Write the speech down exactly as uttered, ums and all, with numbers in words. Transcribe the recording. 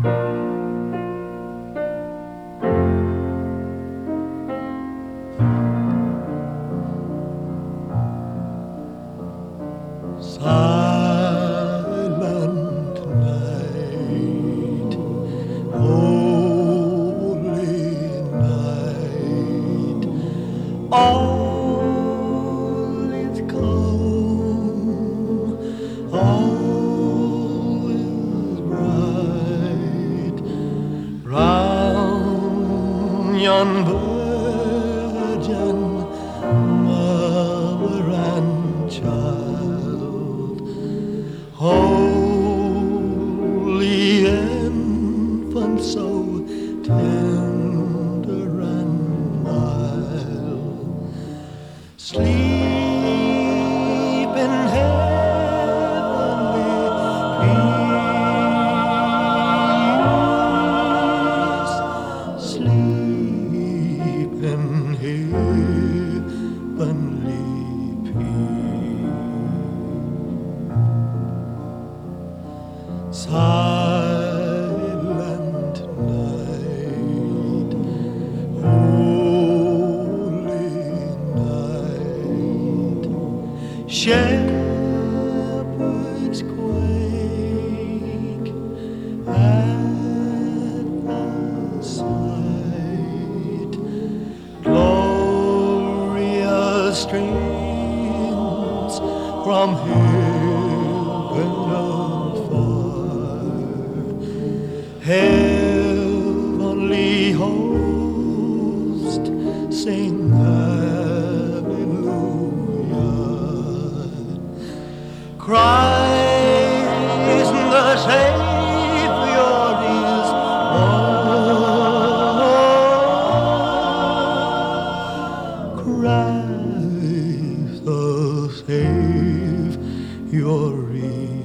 Silent night, holy night, all is calm, all is bright, round yon virgin mother and child, holy infant, so tender and mild, sleep in heavenly peace, sleep in heavenly peace. Silent night, holy night, shepherds quake at the sight, glorious streams from heaven afar, heavenly host sing hallelujah. Christ the Savior is born. Christ the Savior is